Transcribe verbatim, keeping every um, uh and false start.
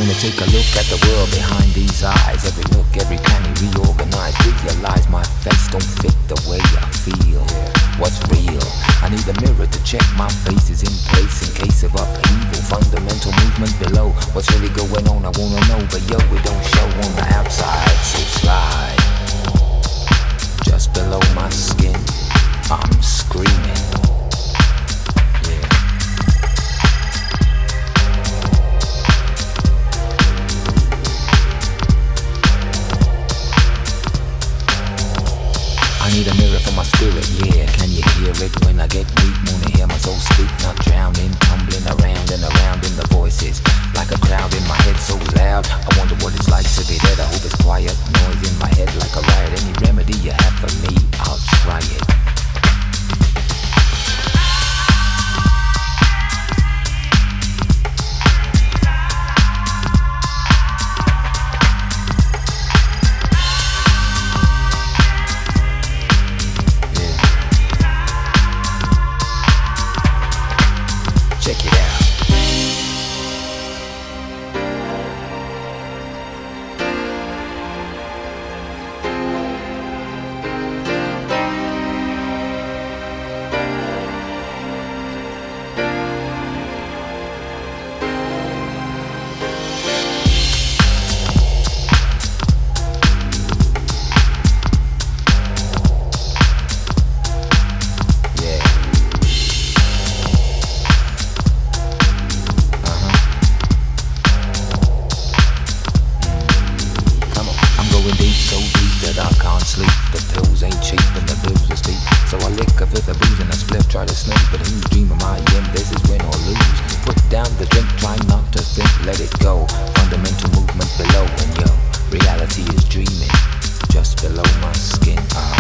when I take a look at the world behind these eyes, every nook, every cranny reorganized, realize my face don't fit the way I feel. What's real? I need a mirror to check my face is in place in case of upheaval. Fundamental movement below. What's really going on? I wanna know, but yo, it don't show on the outside. So slide just below my skin. I'm screaming. I need a mirror for my spirit, yeah. Can you hear it when I get weak? Wanna hear my soul speak, not drowning, tumbling around and around in the voices. Like a crowd in my head so loud, I wonder what it's like to be dead. I hope it's quiet, noise in my head like a riot. Any remedy you have for me, I'll try it. Check it out. Deep, so deep that I can't sleep. The pills ain't cheap and the bills are steep. So I lick a fifth of booze and I split, try to snooze. But whose dream am I in? This is win or lose. Put down the drink, try not to think, let it go. Fundamental movement below, and yo, reality is dreaming just below my skin. uh